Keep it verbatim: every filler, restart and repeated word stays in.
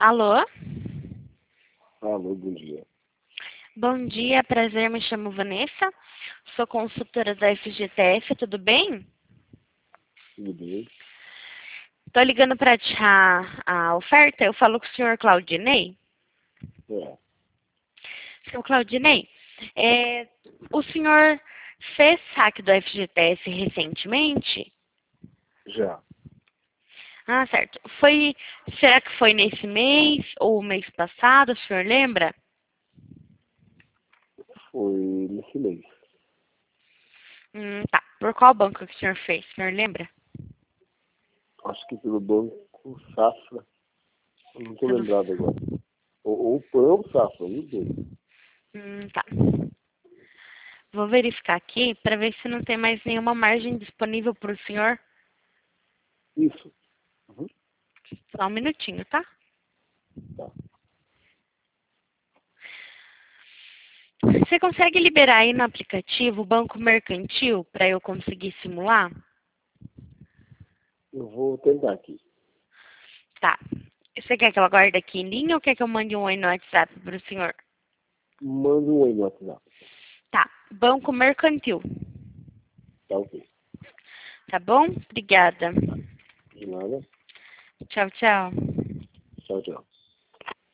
Alô? Alô, bom dia. Bom dia, prazer, me chamo Vanessa, sou consultora da F G T F, tudo bem? Tudo bem? Tô ligando para tirar a oferta, eu falo com o senhor Claudinei. É, Senhor Claudinei, é, o senhor fez saque do F G T S recentemente? já. Ah, certo. Foi, será que foi nesse mês ou mês passado, o senhor lembra? Foi nesse mês. Hum, tá. Por qual banco que o senhor fez, o senhor lembra? Acho que pelo Banco Safra. Eu não tô Pelo- lembrado agora. Ou, ou o Pan ou o Safra, um dos dois. Hum, tá. Vou verificar aqui para ver se não tem mais nenhuma margem disponível para o senhor. Isso. Uhum. Só um minutinho, tá? Tá. Você consegue liberar aí no aplicativo o Banco Mercantil para eu conseguir simular? Eu vou tentar aqui. Tá. Você quer que eu aguarde aqui em linha ou quer que eu mande um oi no WhatsApp para o senhor? Manda um oi no WhatsApp. Tá. Banco Mercantil. Tá ok. Tá bom? Obrigada. De nada. Tchau, tchau. Tchau, tchau.